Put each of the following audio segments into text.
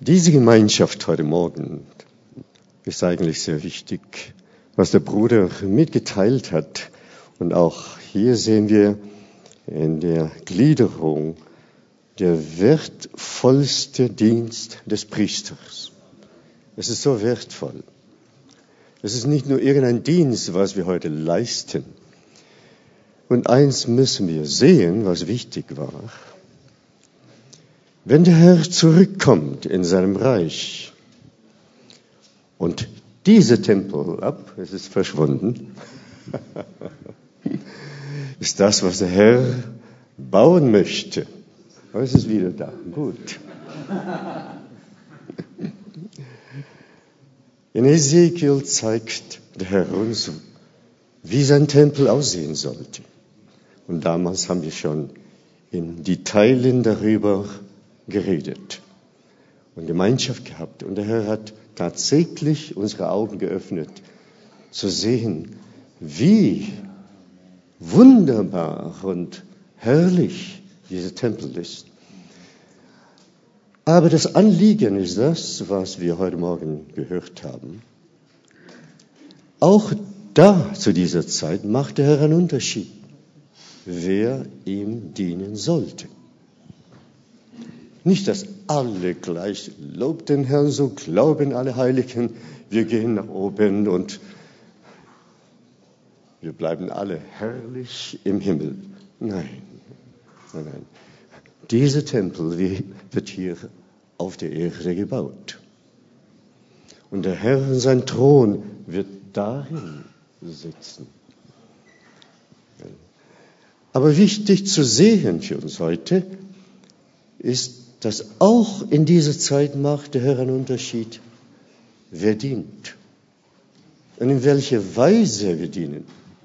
Diese Gemeinschaft heute Morgen ist eigentlich sehr wichtig, was der Bruder mitgeteilt hat. Und auch hier sehen wir in der Gliederung der wertvollste Dienst des Priesters. Es ist so wertvoll. Es ist nicht nur irgendein Dienst, was wir heute leisten. Und eins müssen wir sehen, was wichtig war. Wenn der Herr zurückkommt in seinem Reich und dieser Tempel es ist verschwunden, ist das, was der Herr bauen möchte. Aber es ist wieder da. Gut. In Ezekiel zeigt der Herr uns, wie sein Tempel aussehen sollte. Und damals haben wir schon in Details darüber geredet und Gemeinschaft gehabt. Und der Herr hat tatsächlich unsere Augen geöffnet, zu sehen, wie wunderbar und herrlich dieser Tempel ist. Aber das Anliegen ist das, was wir heute Morgen gehört haben. Auch da, zu dieser Zeit, macht der Herr einen Unterschied, wer ihm dienen sollte. Nicht, dass alle gleich lobt den Herrn, so glauben alle Heiligen, wir gehen nach oben und wir bleiben alle herrlich im Himmel. Nein. Dieser Tempel wird hier auf der Erde gebaut. Und der Herr, sein Thron, wird darin sitzen. Aber wichtig zu sehen für uns heute ist, dass auch in dieser Zeit macht der Herr einen Unterschied, wer dient und in welcher Weise wir dienen.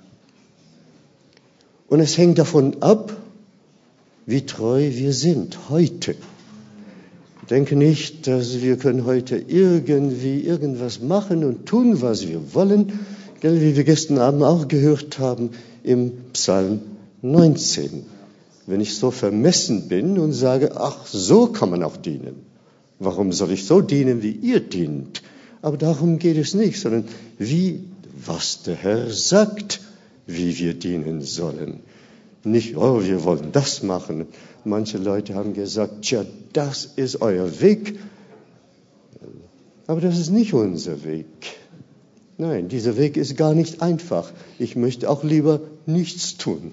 Und es hängt davon ab, wie treu wir sind heute. Ich denke nicht, dass wir können heute irgendwie irgendwas machen und tun, was wir wollen, wie wir gestern Abend auch gehört haben im Psalm 19. Wenn ich so vermessen bin und sage, ach, so kann man auch dienen. Warum soll ich so dienen, wie ihr dient? Aber darum geht es nicht, sondern was der Herr sagt, wie wir dienen sollen. Nicht, wir wollen das machen. Manche Leute haben gesagt, tja, das ist euer Weg. Aber das ist nicht unser Weg. Nein, dieser Weg ist gar nicht einfach. Ich möchte auch lieber nichts tun.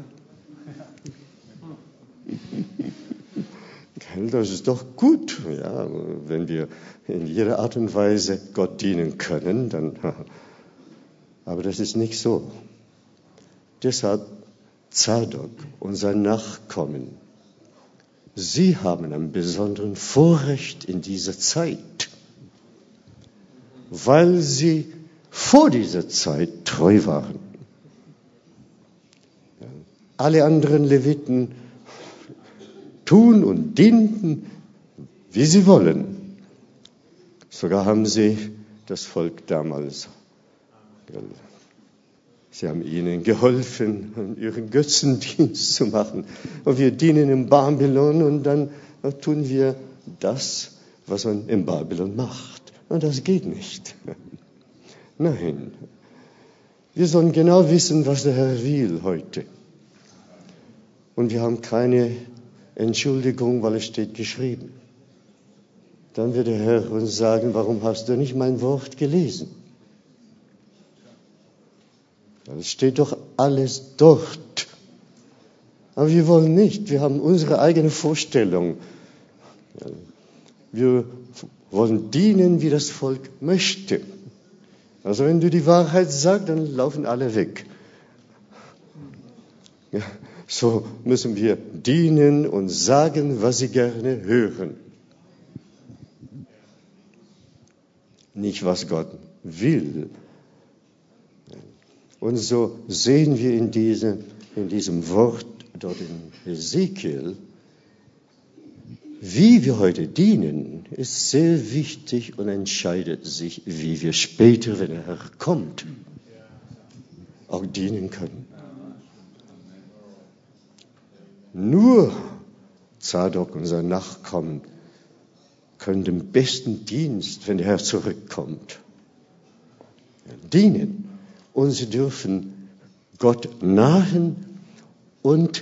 Das ist doch gut, ja, wenn wir in jeder Art und Weise Gott dienen können, dann. Aber das ist nicht so. Deshalb Zadok und sein Nachkommen, sie haben ein besonderes Vorrecht in dieser Zeit, weil sie vor dieser Zeit treu waren. Alle anderen Leviten tun und dienten, wie sie wollen. Sogar haben sie das Volk damals, sie haben ihnen geholfen, ihren Götzendienst zu machen. Und wir dienen in Babylon und dann tun wir das, was man in Babylon macht. Und das geht nicht. Nein. Wir sollen genau wissen, was der Herr will heute. Und wir haben keine Entschuldigung, weil es steht geschrieben. Dann wird der Herr uns sagen, warum hast du nicht mein Wort gelesen? Es steht doch alles dort. Aber wir wollen nicht. Wir haben unsere eigene Vorstellung. Wir wollen dienen, wie das Volk möchte. Also wenn du die Wahrheit sagst, dann laufen alle weg. Ja, so müssen wir dienen und sagen, was sie gerne hören. Nicht, was Gott will. Und so sehen wir in diesem Wort dort in Ezekiel, wie wir heute dienen, ist sehr wichtig und entscheidet sich, wie wir später, wenn der Herr kommt, auch dienen können. Nur Zadok und sein Nachkommen können den besten Dienst, wenn der Herr zurückkommt, dienen. Und sie dürfen Gott nahen und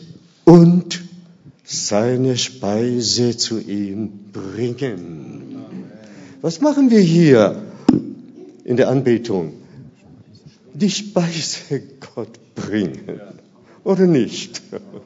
seine Speise zu ihm bringen. Was machen wir hier in der Anbetung? Die Speise Gott bringen, oder nicht?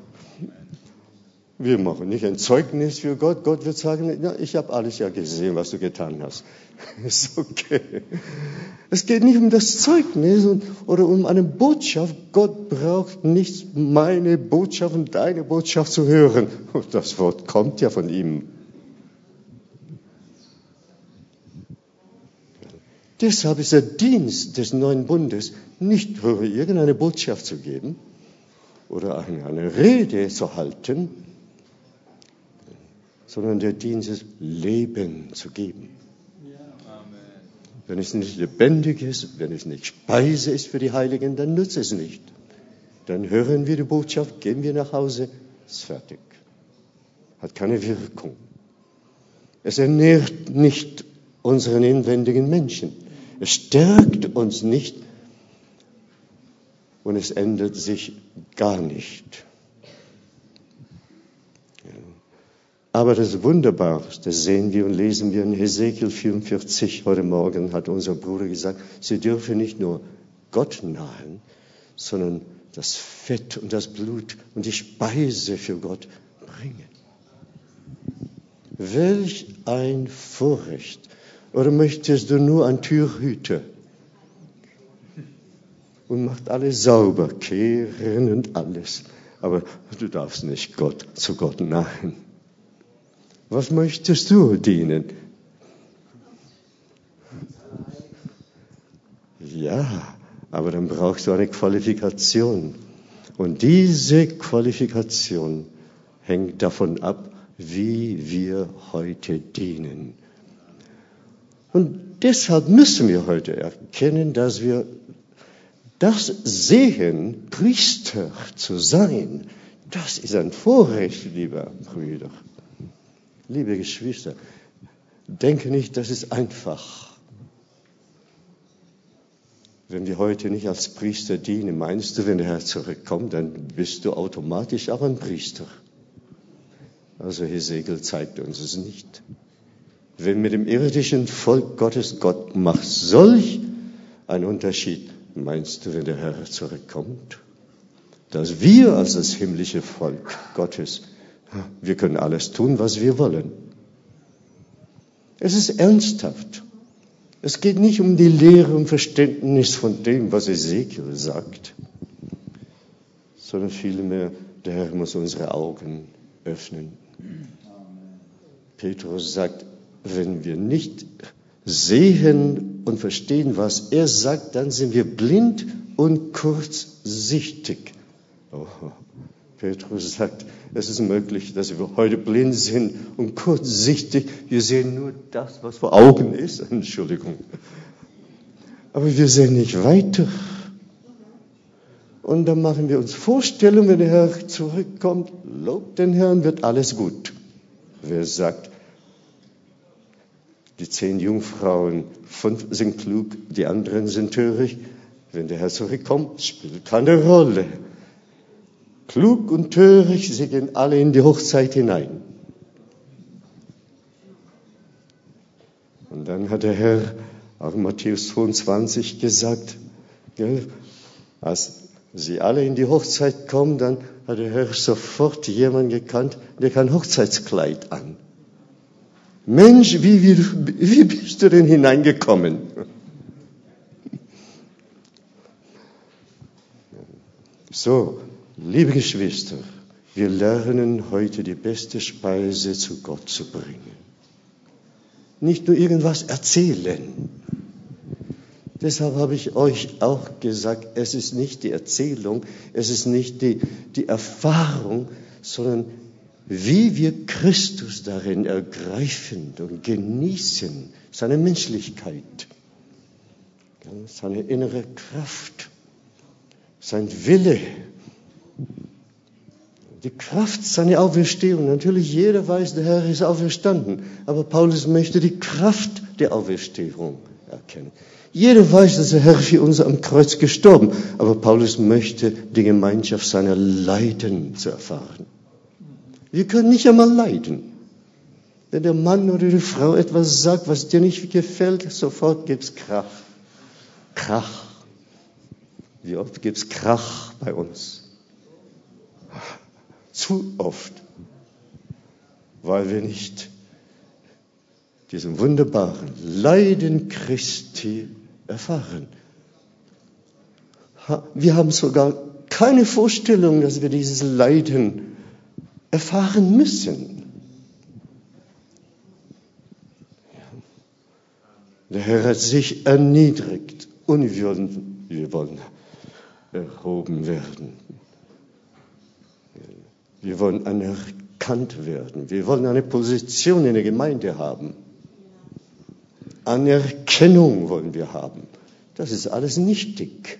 Wir machen nicht ein Zeugnis für Gott. Gott wird sagen, ja, ich habe alles ja gesehen, was du getan hast. Ist okay. Es geht nicht um das Zeugnis oder um eine Botschaft. Gott braucht nicht meine Botschaft und deine Botschaft zu hören. Das Wort kommt ja von ihm. Deshalb ist der Dienst des neuen Bundes nicht nur irgendeine Botschaft zu geben oder eine Rede zu halten, sondern der Dienst ist, Leben zu geben. Wenn es nicht lebendig ist, wenn es nicht Speise ist für die Heiligen, dann nützt es nicht. Dann hören wir die Botschaft, gehen wir nach Hause, ist fertig. Hat keine Wirkung. Es ernährt nicht unseren inwendigen Menschen. Es stärkt uns nicht und es ändert sich gar nicht. Aber das Wunderbarste sehen wir und lesen wir in Hesekiel 44. Heute Morgen hat unser Bruder gesagt, sie dürfen nicht nur Gott nahen, sondern das Fett und das Blut und die Speise für Gott bringen. Welch ein Vorrecht. Oder möchtest du nur ein Türhüter? Und macht alles sauber, kehren und alles. Aber du darfst nicht zu Gott nahen. Was möchtest du dienen? Ja, aber dann brauchst du eine Qualifikation. Und diese Qualifikation hängt davon ab, wie wir heute dienen. Und deshalb müssen wir heute erkennen, dass wir das sehen, Priester zu sein. Das ist ein Vorrecht, liebe Brüder. Liebe Geschwister, denke nicht, das ist einfach. Wenn wir heute nicht als Priester dienen, meinst du, wenn der Herr zurückkommt, dann bist du automatisch auch ein Priester. Also Hesekiel zeigt uns es nicht. Wenn mit dem irdischen Volk Gottes Gott macht solch einen Unterschied, meinst du, wenn der Herr zurückkommt, dass wir als das himmlische Volk Gottes, wir können alles tun, was wir wollen. Es ist ernsthaft. Es geht nicht um die Lehre und Verständnis von dem, was Hesekiel sagt, sondern vielmehr, der Herr muss unsere Augen öffnen. Petrus sagt, wenn wir nicht sehen und verstehen, was er sagt, dann sind wir blind und kurzsichtig. Oh, Petrus sagt, es ist möglich, dass wir heute blind sind und kurzsichtig. Wir sehen nur das, was vor Augen ist. Entschuldigung. Aber wir sehen nicht weiter. Und dann machen wir uns Vorstellungen, wenn der Herr zurückkommt, lobt den Herrn, wird alles gut. Wer sagt, die 10 Jungfrauen, 5 sind klug, die anderen sind töricht. Wenn der Herr zurückkommt, spielt keine Rolle. Klug und töricht, sie gehen alle in die Hochzeit hinein. Und dann hat der Herr auch in Matthäus 22 gesagt, als sie alle in die Hochzeit kommen, dann hat der Herr sofort jemanden gekannt, der kein Hochzeitskleid an. Mensch, wie bist du denn hineingekommen? So, liebe Geschwister, wir lernen heute die beste Speise zu Gott zu bringen. Nicht nur irgendwas erzählen. Deshalb habe ich euch auch gesagt, es ist nicht die Erzählung, es ist nicht die Erfahrung, sondern wie wir Christus darin ergreifen und genießen, seine Menschlichkeit, seine innere Kraft, sein Wille, Die Kraft seiner Auferstehung. Natürlich, jeder weiß, der Herr ist auferstanden. Aber Paulus möchte die Kraft der Auferstehung erkennen. Jeder weiß, dass der Herr für uns am Kreuz gestorben. Aber Paulus möchte die Gemeinschaft seiner Leiden zu erfahren. Wir können nicht einmal leiden. Wenn der Mann oder die Frau etwas sagt, was dir nicht gefällt, sofort gibt's Krach. Krach. Wie oft gibt's Krach bei uns? Zu oft. Weil wir nicht diesen wunderbaren Leiden Christi erfahren. Wir haben sogar keine Vorstellung, dass wir dieses Leiden erfahren müssen. Der Herr hat sich erniedrigt und wir wollen erhoben werden. Wir wollen anerkannt werden. Wir wollen eine Position in der Gemeinde haben. Anerkennung wollen wir haben. Das ist alles nichtig.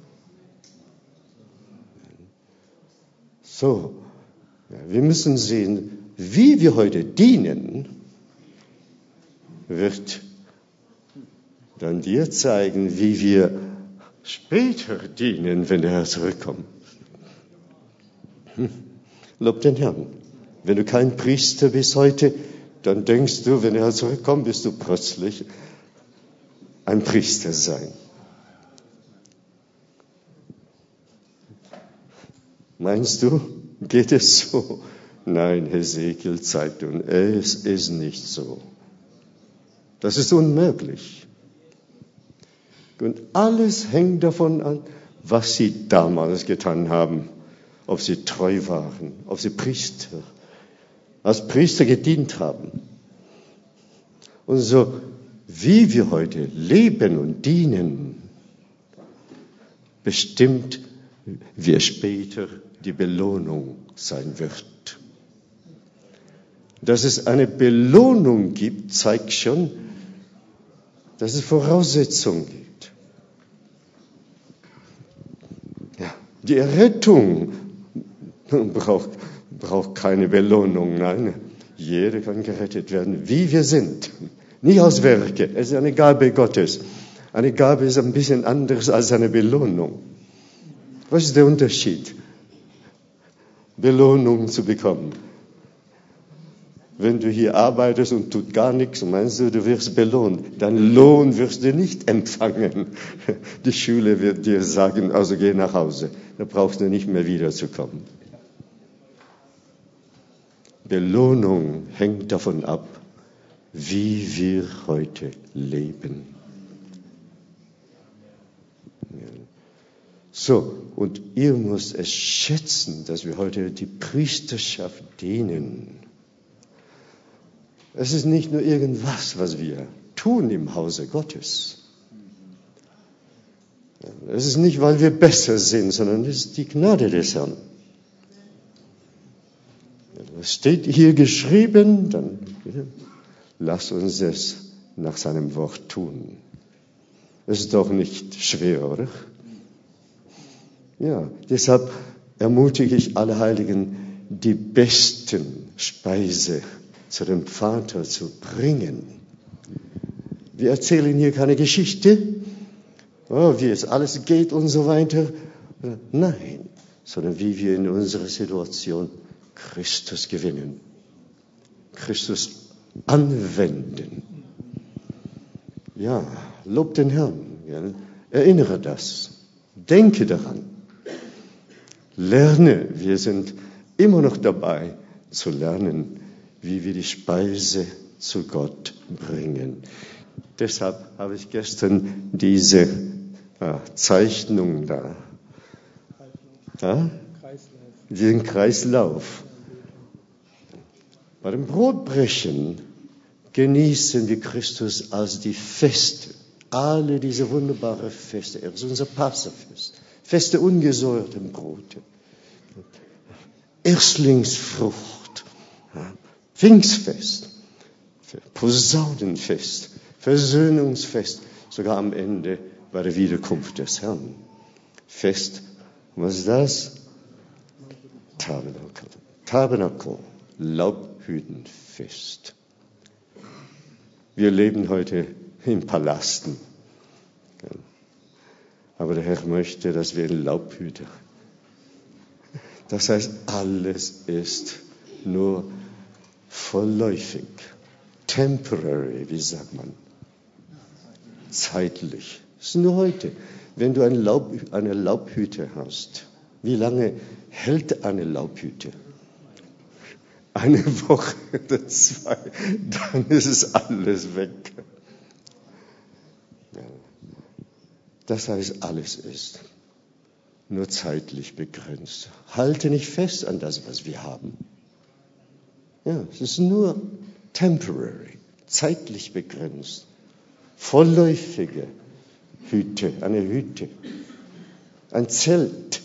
So, wir müssen sehen, wie wir heute dienen, wird dann dir zeigen, wie wir später dienen, wenn der Herr zurückkommt. Lob den Herrn. Wenn du kein Priester bist heute, dann denkst du, wenn der Herr zurückkommt, wirst du plötzlich ein Priester sein. Meinst du, geht es so? Nein, Hesekiel zeigt uns, es ist nicht so. Das ist unmöglich. Und alles hängt davon an, was sie damals getan haben. Ob sie treu waren, ob sie als Priester gedient haben. Und so, wie wir heute leben und dienen, bestimmt, wie später die Belohnung sein wird. Dass es eine Belohnung gibt, zeigt schon, dass es Voraussetzungen gibt. Ja, die Errettung braucht keine Belohnung. Nein, jeder kann gerettet werden, wie wir sind. Nicht aus Werke. Es ist eine Gabe Gottes. Eine Gabe ist ein bisschen anders als eine Belohnung. Was ist der Unterschied? Belohnung zu bekommen. Wenn du hier arbeitest und tut gar nichts, meinst du, du wirst belohnt. Deinen Lohn wirst du nicht empfangen. Die Schule wird dir sagen, also geh nach Hause. Da brauchst du nicht mehr wiederzukommen. Belohnung hängt davon ab, wie wir heute leben. So, und ihr müsst es schätzen, dass wir heute die Priesterschaft dienen. Es ist nicht nur irgendwas, was wir tun im Hause Gottes. Es ist nicht, weil wir besser sind, sondern es ist die Gnade des Herrn. Es steht hier geschrieben, dann lass uns es nach seinem Wort tun. Es ist doch nicht schwer, oder? Ja, deshalb ermutige ich alle Heiligen, die besten Speise zu dem Vater zu bringen. Wir erzählen hier keine Geschichte, wie es alles geht und so weiter. Nein, sondern wie wir in unserer Situation Christus gewinnen, Christus anwenden. Ja, lob den Herrn, ja. Erinnere das, denke daran, lerne, wir sind immer noch dabei zu lernen, wie wir die Speise zu Gott bringen. Deshalb habe ich gestern diese Zeichnung da, diesen Kreislauf. Bei dem Brotbrechen genießen wir Christus als die Feste. Alle diese wunderbaren Feste. Er ist unser Passafest. Feste ungesäuerten Brote. Erstlingsfrucht. Pfingstfest. Posaunenfest. Versöhnungsfest. Sogar am Ende bei der Wiederkunft des Herrn. Fest. Was ist das? Tabernakel, Laubhüttenfest. Wir leben heute in Palasten. Aber der Herr möchte, dass wir in Laubhütte. Das heißt, alles ist nur vorläufig, temporary, wie sagt man, zeitlich. Das ist nur heute. Wenn du eine Laubhütte hast, wie lange hält eine Laubhütte? Eine Woche oder 2, dann ist es alles weg. Das heißt, alles ist nur zeitlich begrenzt. Halte nicht fest an das, was wir haben. Ja, es ist nur temporary, zeitlich begrenzt. Vorläufige Hütte, eine Hütte, ein Zelt.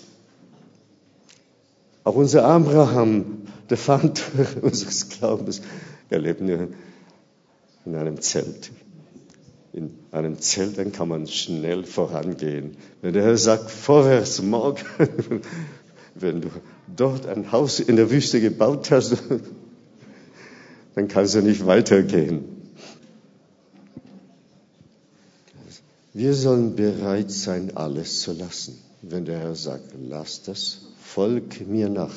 Auch unser Abraham, der Vater unseres Glaubens, er lebt nur in einem Zelt. In einem Zelt, dann kann man schnell vorangehen. Wenn der Herr sagt, vorwärts, morgen, wenn du dort ein Haus in der Wüste gebaut hast, dann kannst du nicht weitergehen. Wir sollen bereit sein, alles zu lassen. Wenn der Herr sagt, lass das, folg mir nach.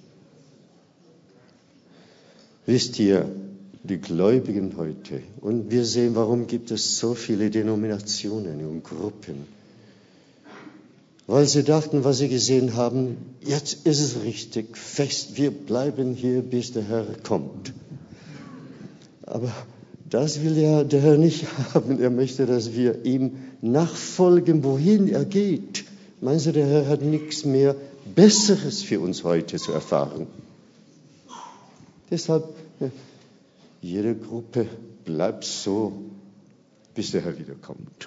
Wisst ihr, die Gläubigen heute, und wir sehen, warum gibt es so viele Denominationen und Gruppen? Weil sie dachten, was sie gesehen haben, jetzt ist es richtig, fest, wir bleiben hier, bis der Herr kommt. Aber das will ja der Herr nicht haben. Er möchte, dass wir ihm nachfolgen, wohin er geht. Meinst du, der Herr hat nichts mehr Besseres für uns heute zu erfahren? Deshalb, jede Gruppe bleibt so, bis der Herr wiederkommt.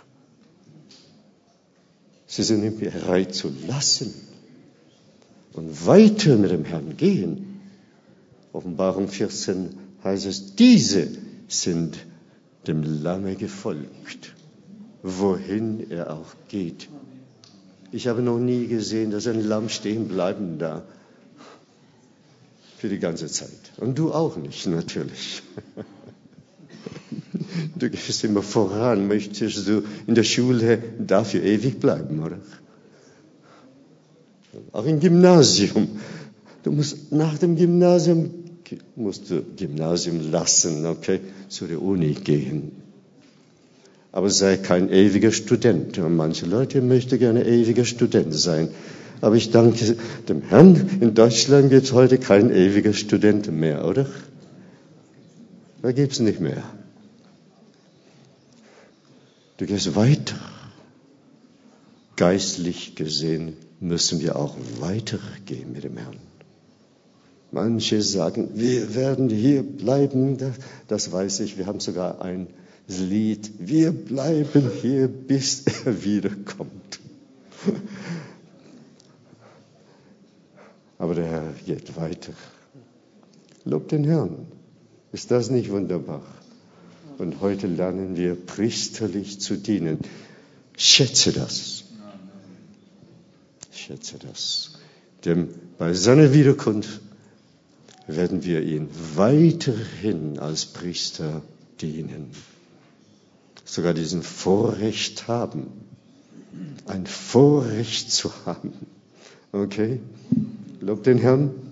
Sie sind nicht bereit zu lassen und weiter mit dem Herrn gehen. Offenbarung 14 heißt es, diese sind dem Lamme gefolgt, wohin er auch geht. Ich habe noch nie gesehen, dass ein Lamm stehen bleiben da für die ganze Zeit. Und du auch nicht, natürlich. Du gehst immer voran. Möchtest du in der Schule dafür ewig bleiben, oder? Auch im Gymnasium. Du musst nach dem Gymnasium lassen, okay, zu der Uni gehen. Aber sei kein ewiger Student. Und manche Leute möchten gerne ewiger Student sein. Aber ich danke dem Herrn, in Deutschland gibt es heute keinen ewigen Studenten mehr, oder? Da gibt es nicht mehr. Du gehst weiter. Geistlich gesehen müssen wir auch weitergehen mit dem Herrn. Manche sagen, wir werden hier bleiben. Das weiß ich, wir haben sogar ein Lied. Wir bleiben hier, bis er wiederkommt. Aber der Herr geht weiter. Lob den Herrn. Ist das nicht wunderbar? Und heute lernen wir, priesterlich zu dienen. Schätze das. Schätze das. Denn bei seiner Wiederkunft werden wir ihn weiterhin als Priester dienen. Sogar diesen Vorrecht haben. Ein Vorrecht zu haben. Okay? Lob den Herrn.